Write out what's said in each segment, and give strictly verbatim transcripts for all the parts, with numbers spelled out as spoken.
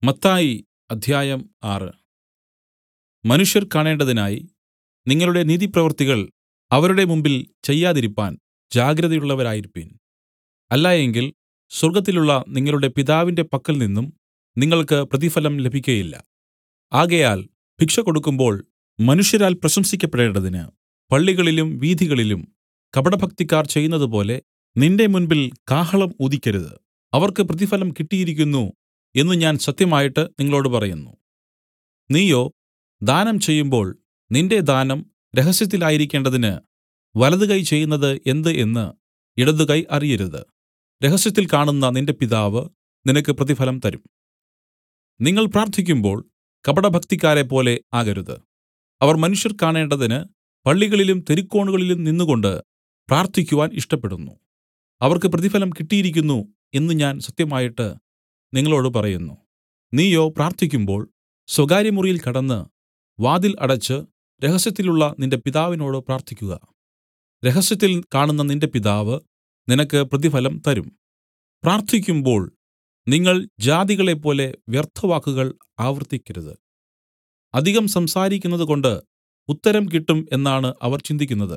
മത്തായി അദ്ധ്യായം ആറ്. മനുഷ്യർ കാണേണ്ടതിനായി നിങ്ങളുടെ നീതിപ്രവൃത്തികൾ അവരുടെ മുമ്പിൽ ചെയ്യാതിരിപ്പാൻ ജാഗ്രതയുള്ളവരായിരിപ്പിൻ. അല്ലായെങ്കിൽ സ്വർഗ്ഗത്തിലുള്ള നിങ്ങളുടെ പിതാവിന്റെ പക്കൽനിന്നും നിങ്ങൾക്ക് പ്രതിഫലം ലഭിക്കയില്ല. ആകയാൽ ഭിക്ഷ കൊടുക്കുമ്പോൾ മനുഷ്യരാൽ പ്രശംസിക്കപ്പെടേണ്ടതിന് പള്ളികളിലും വീഥികളിലും കപടഭക്തിക്കാർ ചെയ്യുന്നതുപോലെ നിന്റെ മുൻപിൽ കാഹളം ഊതിക്കരുത്. അവർക്ക് പ്രതിഫലം കിട്ടിയിരിക്കുന്നു എന്നു ഞാൻ സത്യമായിട്ട് നിങ്ങളോടു പറയുന്നു. നീയോ ദാനം ചെയ്യുമ്പോൾ നിന്റെ ദാനം രഹസ്യത്തിലായിരിക്കേണ്ടതിന് വലതുകൈ ചെയ്യുന്നത് എന്ത് എന്ന് ഇടതുകൈ അറിയരുത്. രഹസ്യത്തിൽ കാണുന്ന നിന്റെ പിതാവ് നിനക്ക് പ്രതിഫലം തരും. നിങ്ങൾ പ്രാർത്ഥിക്കുമ്പോൾ കപടഭക്തിക്കാരെപ്പോലെ ആകരുത്. അവർ മനുഷ്യർ കാണേണ്ടതിന് പള്ളികളിലും തെരുക്കോണുകളിലും നിന്നുകൊണ്ട് പ്രാർത്ഥിക്കുവാൻ ഇഷ്ടപ്പെടുന്നു. അവർക്ക് പ്രതിഫലം കിട്ടിയിരിക്കുന്നു എന്ന് ഞാൻ സത്യമായിട്ട് നിങ്ങളോടു പറയുന്നു. നീയോ പ്രാർത്ഥിക്കുമ്പോൾ സ്വകാര്യമുറിയിൽ കടന്ന് വാതിൽ അടച്ച് രഹസ്യത്തിലുള്ള നിന്റെ പിതാവിനോട് പ്രാർത്ഥിക്കുക. രഹസ്യത്തിൽ കാണുന്ന നിന്റെ പിതാവ് നിനക്ക് പ്രതിഫലം തരും. പ്രാർത്ഥിക്കുമ്പോൾ നിങ്ങൾ ജാതികളെപ്പോലെ വ്യർത്ഥവാക്കുകൾ ആവർത്തിക്കരുത്. അധികം സംസാരിക്കുന്നതുകൊണ്ട് ഉത്തരം കിട്ടും എന്നാണ് അവർ ചിന്തിക്കുന്നത്.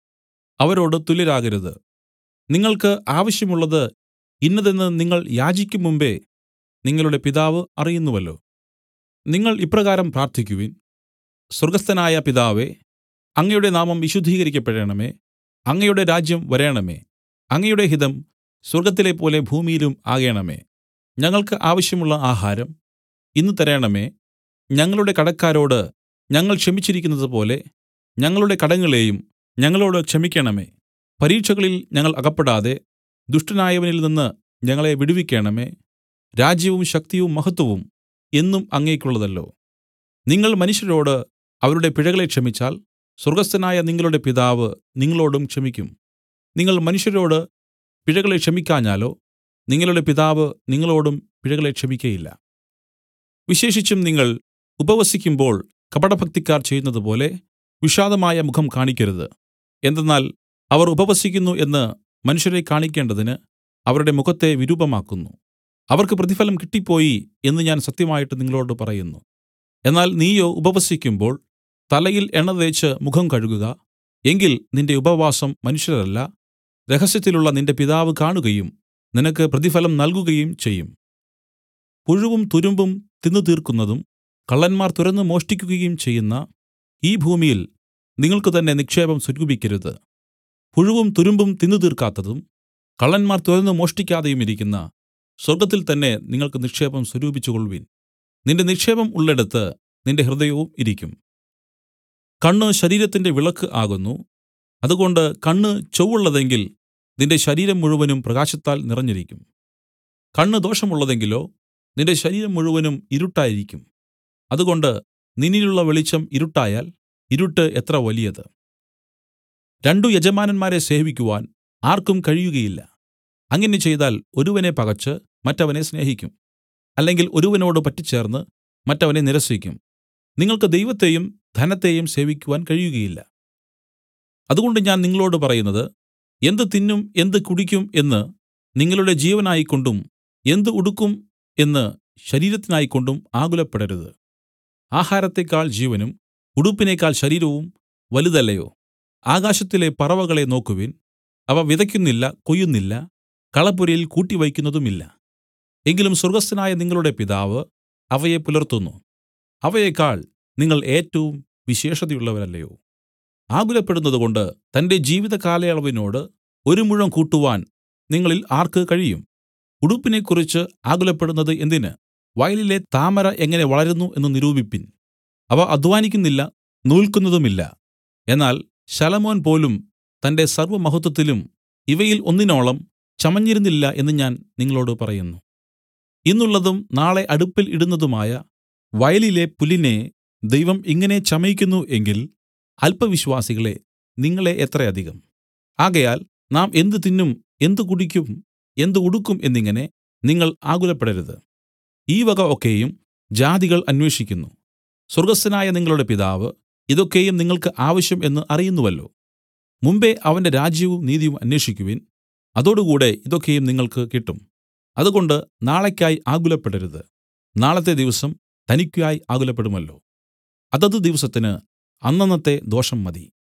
അവരോട് തുല്യരാകരുത്. നിങ്ങൾക്ക് ആവശ്യമുള്ളത് ഇന്നതെന്ന് നിങ്ങൾ യാചിക്കും മുമ്പേ നിങ്ങളുടെ പിതാവ് അറിയുന്നുവല്ലോ. നിങ്ങൾ ഇപ്രകാരം പ്രാർത്ഥിക്കുവിൻ: സ്വർഗ്ഗസ്ഥനായ പിതാവേ, അങ്ങയുടെ നാമം വിശുദ്ധീകരിക്കപ്പെടേണമേ. അങ്ങയുടെ രാജ്യം വരേണമേ. അങ്ങയുടെ ഹിതം സ്വർഗ്ഗത്തിലെപ്പോലെ ഭൂമിയിലും ആകേണമേ. ഞങ്ങൾക്ക് ആവശ്യമുള്ള ആഹാരം ഇന്ന് തരേണമേ. ഞങ്ങളുടെ കടക്കാരോട് ഞങ്ങൾ ക്ഷമിച്ചിരിക്കുന്നതുപോലെ ഞങ്ങളുടെ കടങ്ങളെയും ഞങ്ങളോട് ക്ഷമിക്കേണമേ. പരീക്ഷകളിൽ ഞങ്ങൾ അകപ്പെടാതെ ദുഷ്ടനായവനിൽ നിന്ന് ഞങ്ങളെ വിടുവിക്കേണമേ. രാജ്യവും ശക്തിയും മഹത്വവും എന്നും അങ്ങേക്കുള്ളതല്ലോ. നിങ്ങൾ മനുഷ്യരോട് അവരുടെ പിഴകളെ ക്ഷമിച്ചാൽ സ്വർഗ്ഗസ്ഥനായ നിങ്ങളുടെ പിതാവ് നിങ്ങളോടും ക്ഷമിക്കും. നിങ്ങൾ മനുഷ്യരോട് പിഴകളെ ക്ഷമിക്കാഞ്ഞാലോ നിങ്ങളുടെ പിതാവ് നിങ്ങളോടും പിഴകളെ ക്ഷമിക്കയില്ല. വിശേഷിച്ചും നിങ്ങൾ ഉപവസിക്കുമ്പോൾ കപടഭക്തിക്കാർ ചെയ്യുന്നതുപോലെ വിഷാദമായ മുഖം കാണിക്കരുത്. എന്തെന്നാൽ അവർ ഉപവസിക്കുന്നു എന്ന് മനുഷ്യരെ കാണിക്കേണ്ടതിന് അവരുടെ മുഖത്തെ വിരൂപമാക്കുന്നു. അവർക്ക് പ്രതിഫലം കിട്ടിപ്പോയി എന്ന് ഞാൻ സത്യമായിട്ട് നിങ്ങളോടു പറയുന്നു. എന്നാൽ നീയോ ഉപവസിക്കുമ്പോൾ തലയിൽ എണ്ണ തേച്ച് മുഖം കഴുകുക. എങ്കിൽ നിന്റെ ഉപവാസം മനുഷ്യരല്ല, രഹസ്യത്തിലുള്ള നിന്റെ പിതാവ് കാണുകയും നിനക്ക് പ്രതിഫലം നൽകുകയും ചെയ്യും. പുഴുവും തുരുമ്പും തിന്നു തീർക്കുന്നതും കള്ളന്മാർ തുരന്നു മോഷ്ടിക്കുകയും ചെയ്യുന്ന ഈ ഭൂമിയിൽ നിങ്ങൾക്ക് തന്നെ നിക്ഷേപം സ്വരൂപിക്കരുത്. പുഴുവും തുരുമ്പും തിന്നു തീർക്കാത്തതും കള്ളന്മാർ തുരന്നു മോഷ്ടിക്കാതെയും ഇരിക്കുന്ന സ്വർഗ്ഗത്തിൽ തന്നെ നിങ്ങൾക്ക് നിക്ഷേപം സ്വരൂപിച്ചുകൊൾവിൻ. നിന്റെ നിക്ഷേപം ഉള്ളിടത്ത് നിന്റെ ഹൃദയവും ഇരിക്കും. കണ്ണ് ശരീരത്തിന്റെ വിളക്ക് ആകുന്നു. അതുകൊണ്ട് കണ്ണ് ചൊവ്വുള്ളതെങ്കിൽ നിന്റെ ശരീരം മുഴുവനും പ്രകാശത്താൽ നിറഞ്ഞിരിക്കും. കണ്ണ് ദോഷമുള്ളതെങ്കിലോ നിന്റെ ശരീരം മുഴുവനും ഇരുട്ടായിരിക്കും. അതുകൊണ്ട് നിന്നിലുള്ള വെളിച്ചം ഇരുട്ടായാൽ ഇരുട്ട് എത്ര വലിയത്. രണ്ടു യജമാനന്മാരെ സേവിക്കുവാൻ ആർക്കും കഴിയുകയില്ല. അങ്ങനെ ചെയ്താൽ ഒരുവനെ പകച്ച് മറ്റവനെ സ്നേഹിക്കും, അല്ലെങ്കിൽ ഒരുവനോട് പറ്റിച്ചേർന്ന് മറ്റവനെ നിരസിക്കും. നിങ്ങൾക്ക് ദൈവത്തെയും ധനത്തെയും സേവിക്കുവാൻ കഴിയുകയില്ല. അതുകൊണ്ട് ഞാൻ നിങ്ങളോട് പറയുന്നത്, എന്ത് തിന്നും എന്ത് കുടിക്കും എന്ന് നിങ്ങളുടെ ജീവനായിക്കൊണ്ടും എന്ത് ഉടുക്കും എന്ന് ശരീരത്തിനായിക്കൊണ്ടും ആകുലപ്പെടരുത്. ആഹാരത്തെക്കാൾ ജീവനും ഉടുപ്പിനേക്കാൾ ശരീരവും വലുതല്ലയോ? ആകാശത്തിലെ പറവകളെ നോക്കുവിൻ. അവ വിതയ്ക്കുന്നില്ല, കൊയ്യുന്നില്ല, കളപ്പുരയിൽ കൂട്ടിവയ്ക്കുന്നതുമില്ല. എങ്കിലും സ്വർഗ്ഗസ്ഥനായ നിങ്ങളുടെ പിതാവ് അവയെ പുലർത്തുന്നു. അവയേക്കാൾ നിങ്ങൾ ഏറ്റവും വിശേഷതയുള്ളവരല്ലയോ? ആകുലപ്പെടുന്നതുകൊണ്ട് തന്റെ ജീവിതകാലയളവിനോട് ഒരു മുഴം കൂട്ടുവാൻ നിങ്ങളിൽ ആർക്ക് കഴിയും? ഉടുപ്പിനെക്കുറിച്ച് ആകുലപ്പെടുന്നത് എന്തിന്? വയലിലെ താമര എങ്ങനെ വളരുന്നു എന്ന് നിരൂപിപ്പിൻ. അവ അധ്വാനിക്കുന്നില്ല, നൂൽക്കുന്നതുമില്ല. എന്നാൽ ശലോമോൻ പോലും തന്റെ സർവ്വമഹത്വത്തിലും ഇവയിൽ ഒന്നിനോളം ചമഞ്ഞിരുന്നില്ല എന്ന് ഞാൻ നിങ്ങളോടു പറയുന്നു. ഇന്നുള്ളതും നാളെ അടുപ്പിൽ ഇടുന്നതുമായ വയലിലെ പുല്ലിനെ ദൈവം ഇങ്ങനെ ചമയിക്കുന്നു എങ്കിൽ അല്പവിശ്വാസികളെ നിങ്ങളെ എത്രയധികം. ആകയാൽ നാം എന്ത് തിന്നും എന്ത് കുടിക്കും എന്ത് ഉടുക്കും എന്നിങ്ങനെ നിങ്ങൾ ആകുലപ്പെടരുത്. ഈ വക ഒക്കെയും ജാതികൾ അന്വേഷിക്കുന്നു. സ്വർഗ്ഗസ്ഥനായ നിങ്ങളുടെ പിതാവ് ഇതൊക്കെയും നിങ്ങൾക്ക് ആവശ്യം എന്ന് അറിയുന്നുവല്ലോ. മുമ്പെ അവന്റെ രാജ്യവും നീതിയും അന്വേഷിക്കുവിൻ, അതോടുകൂടെ ഇതൊക്കെയും നിങ്ങൾക്ക് കിട്ടും. അതുകൊണ്ട് നാളെക്കായി ആകുലപ്പെടരുത്. നാളത്തെ ദിവസം തനിക്കായി ആകുലപ്പെടുമല്ലോ അതത് ദിവസത്തിന് അന്നന്നത്തെ ദോഷം മതി.